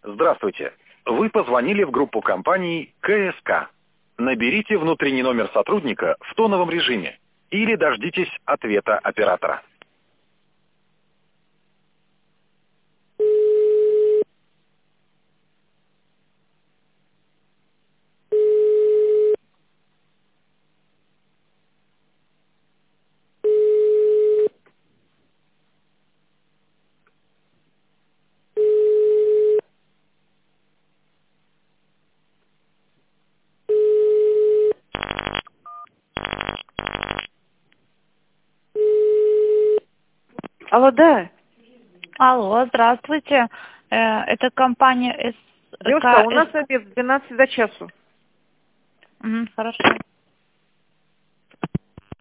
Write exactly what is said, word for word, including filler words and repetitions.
Здравствуйте. Вы позвонили в группу компаний КСК. Наберите внутренний номер сотрудника в тоновом режиме или дождитесь ответа оператора. Алло, да. Алло, здравствуйте. Э, Это компания Девушка, у СКС. нас обед с двенадцати до часу. Мгм, хорошо.